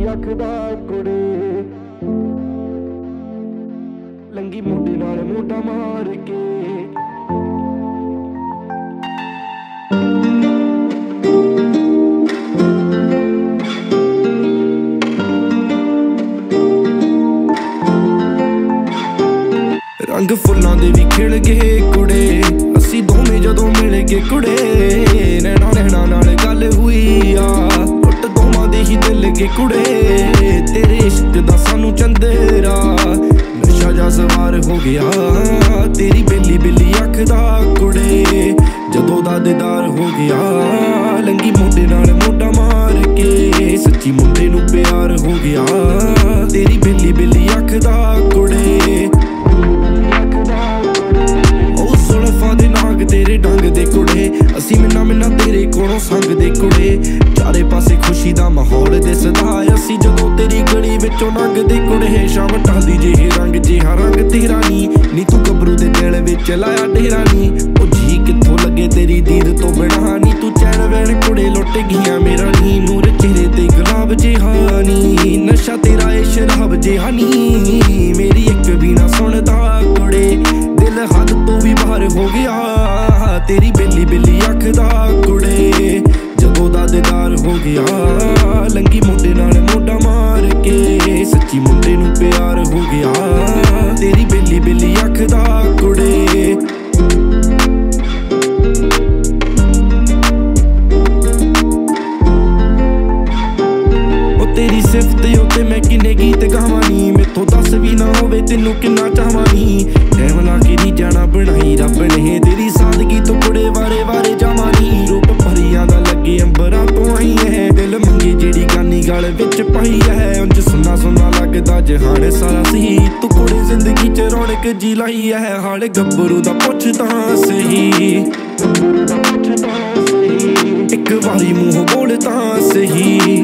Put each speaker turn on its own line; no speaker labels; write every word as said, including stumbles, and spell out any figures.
ਅੱਖ ਦਾ ਕੁੜੇ ਲੰਗੀ ਮੁੰਡੇ ਨਾਲ ਮੋਢਾ ਮਾਰ ਕੇ रंग फुल्लां दे भी खिल गए कुड़े असी दोवें जदों मिल गए कुड़े नैना नैना नाल गल हुई आ टुट दोवां दे ही दिल गए कुड़े तेरे इश्क दा सानू चंदेरा नशा जा सवार हो गया तेरी बेली बेली अख दा कुड़े जदों दा दीदार हो गया लंगी मुंडे नाल मोढा मार के सच्ची मुंडे नू प्यार हो गया तेरी बेली बेली अख दा कुड़े तेरे डंग दे कुड़े असी मिन्ना मिन्ना तेरे कोलों संग दे कुड़े चारे पासे खुशी दा माहौल दिसदा असी जदों तेरी गली विचों लंघ दे कुड़े शाम ढलदी जिहे रंग जिहा रंग तेरा नी नी तू गबरू दे दिल विच लाया डेरा नी ओ जी कित्थों लगे तेरी दीद तो बिना नी तू चैन वैन कुड़े लुट गईयां मेरा नी मूरे चेहरे ते गुलाब जिहा नी नशा तेरा ए शराब जिहा नी मेरी एक भी ना सुनदा कुड़े दिल हद तो भी बाहर हो गया तेरी बेली बेली अख दा कुड़े जदों दा दीदार हो गया लंगी मुंडे नाल मोढा मार के सच्ची मुंडे नू प्यार हो गया तेरी बेली बेली अख दा कुड़े तेरी सिफत उत्ते मैं किन्ने गीत गावां नी मैथों दस भी ना होवे तैनू किन्ना चाहवां नी टैम ला के नी जाना बनाई रब ने तेरी सादगी तो कुड़े वारे वारे जावां नी रूप परियां दा लगे अंबरां तो आई है दिल मंगे जेड़ी गानी गल विच पाई है उंज सुन्ना सुन्ना लगदा जहान सारा सी तू कुड़े जिंदगी च रौनक जी लाई है हाल गब्बरू दा पुछ तां सही गब्बरू दा पुछ तां सही एक वारी मूंह बोल तां सही